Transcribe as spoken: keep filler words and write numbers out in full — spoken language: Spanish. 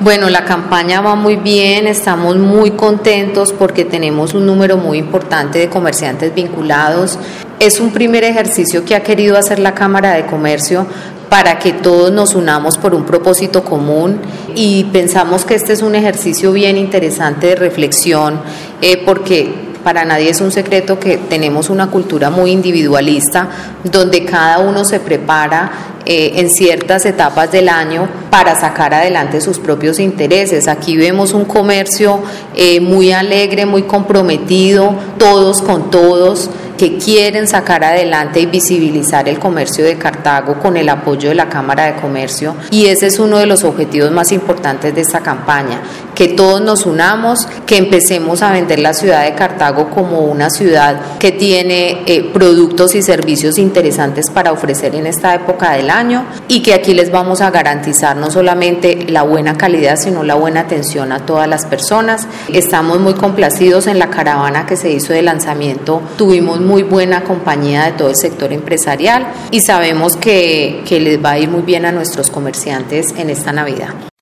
Bueno, la campaña va muy bien, estamos muy contentos porque tenemos un número muy importante de comerciantes vinculados. Es un primer ejercicio que ha querido hacer la Cámara de Comercio para que todos nos unamos por un propósito común, y pensamos que este es un ejercicio bien interesante de reflexión, eh, porque para nadie es un secreto que tenemos una cultura muy individualista, donde cada uno se prepara eh, en ciertas etapas del año para sacar adelante sus propios intereses. Aquí vemos un comercio eh, muy alegre, muy comprometido, todos con todos, que quieren sacar adelante y visibilizar el comercio de Cartago con el apoyo de la Cámara de Comercio, y ese es uno de los objetivos más importantes de esta campaña, que todos nos unamos, que empecemos a vender la ciudad de Cartago como una ciudad que tiene eh, productos y servicios interesantes para ofrecer en esta época del año, y que aquí les vamos a garantizar no solamente la buena calidad, sino la buena atención a todas las personas. Estamos muy complacidos en la caravana que se hizo de lanzamiento, tuvimos muy buena compañía de todo el sector empresarial y sabemos que, que les va a ir muy bien a nuestros comerciantes en esta Navidad.